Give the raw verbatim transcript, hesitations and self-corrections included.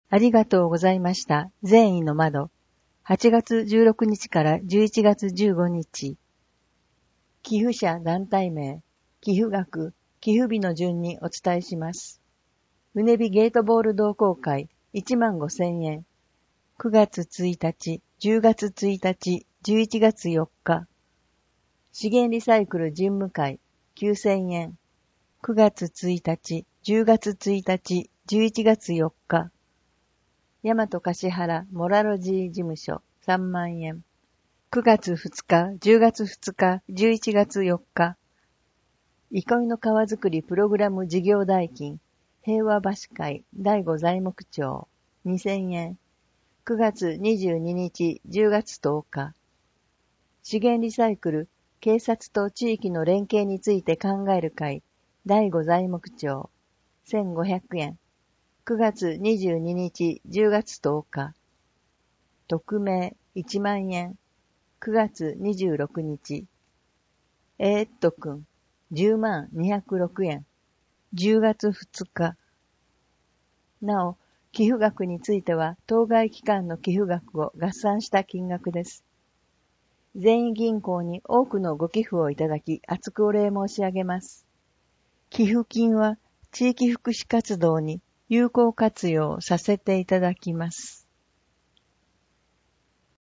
ありがとうございました。善意の窓。はちがつじゅうろくにちからじゅういちがつじゅうごにち。寄付者団体名、寄付額、寄付日の順にお伝えします。うねびゲートボール同好会いちまんごせんえん。くがつついたち、じゅうがつついたち、じゅういちがつよっか。資源リサイクル事務会きゅうせんえん。くがつついたち、じゅうがつついたち、じゅういちがつよっか。大和橿原モラロジー事務所さんまんえん。くがつふつか、じゅうがつふつか、じゅういちがつよっか。憩いの川づくりプログラム事業代金、平和橋会第五材木町にせんえん。くがつにじゅうににち、じゅうがつとおか。資源リサイクル、警察と地域の連携について考える会第五材木町せんごひゃくえん。くがつにじゅうににち、じゅうがつとおか。匿名いちまんえん。くがつにじゅうろくにち。えー、っとくん、じゅうまんにひゃくろくえん。じゅうがつふつか。なお、寄付額については、当該期間の寄付額を合算した金額です。善意銀行に多くのご寄付をいただき、厚くお礼申し上げます。寄付金は地域福祉活動に有効活用させていただきます。